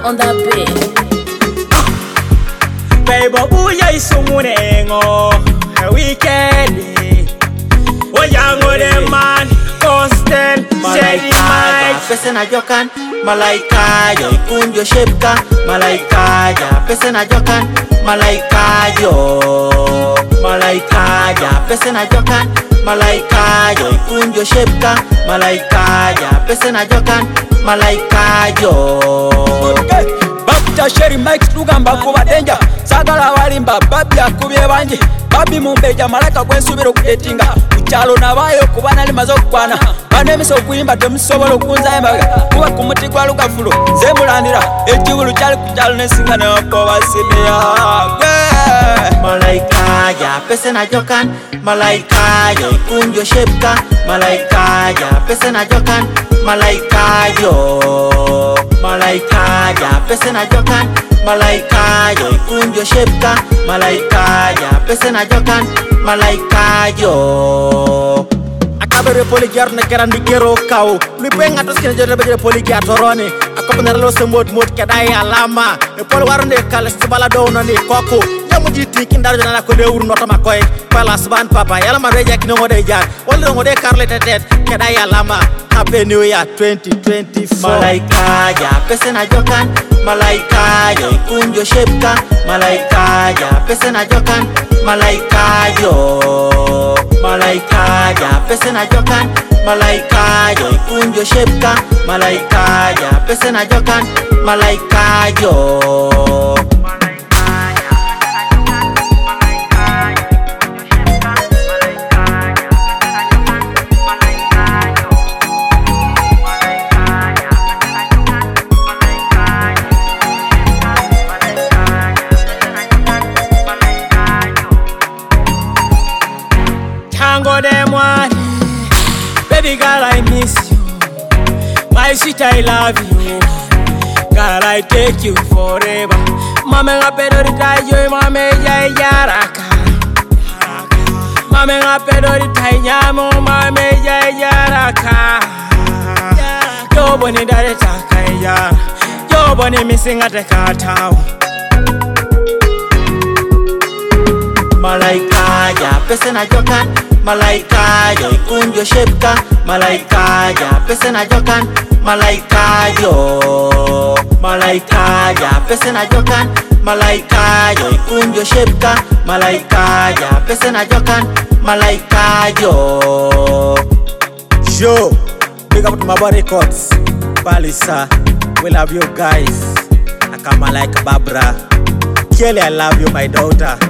on that beat. Baby, buya isungunengo weekend. Oyango de man, constant, steady mind. Pese na jokan, malaika yo ikunjo shepka. Malaika ja, pese na jokan, malaika yo. Malaika ja, pese na jokan, malaika yo ikunjo shepka. Malaika ja, pese na jokan, malaika yo. Bakuta sheri Mike tugamba kuba danger. Sagala walimba babi akubye banje. Babi mumbeja malaika kwensubira okudetinga. Kuchalo nabayo kuba nali mazo kwana. Banemiso okuyimba temusobola okunza embaga. Kuba ku muti gwa lugafulo nze mulandira. Ekibulu kyali kuchalo nesinga n'okoba simya. Malaika ja, pese na jokan, malaika yo ikunjo shepka. Malaika ja, pese na jokan, malaika yo. Malaika ja, pese na jokan, malaika yo ikunjo shepka. Malaika ja, pese na jokan, malaika yo. Akabere poligar na keran dikero kau. Mipenga tos kena jore bejere poligar torone. Akapena lo semut mut kedai alama. E pol warne kala sibala dona ni koko. Yamuji tikin dar jana ko de urno to makoy. Pala sban papa yala ma reja kino ngode jar. Wol ngode karle tetet kedai alama. Happy New Year 2024. Malaika ja, pese na jokan, malaika yo ikunjo shepka. Malaika ja, pese na jokan, malaika yo. Malaika ja, pese na jokan, malaika yo ikunjo shepka. Malaika ja, pese na jokan, malaika yo. Tango them one, baby girl I miss you. My sweet I love you. Girl I take you forever. Mame ngapedo ritayo mame ya yaraka. Mame ngapedo ritanyamo mame ya yaraka. Yo boni dare takaya. Yo boni missing at the cartown. Malaika ja, pese na jokan, malaika yo ikunjo shepka. Malaika ja, pese na jokan, malaika yo. Malaika ja, pese na jokan, malaika yo ikunjo shepka. Malaika ja, pese na jokan, malaika yo. Yo, big up to Maba Records. Balisa, we love you guys. Akama like Barbara. Kelly, I love you, my daughter.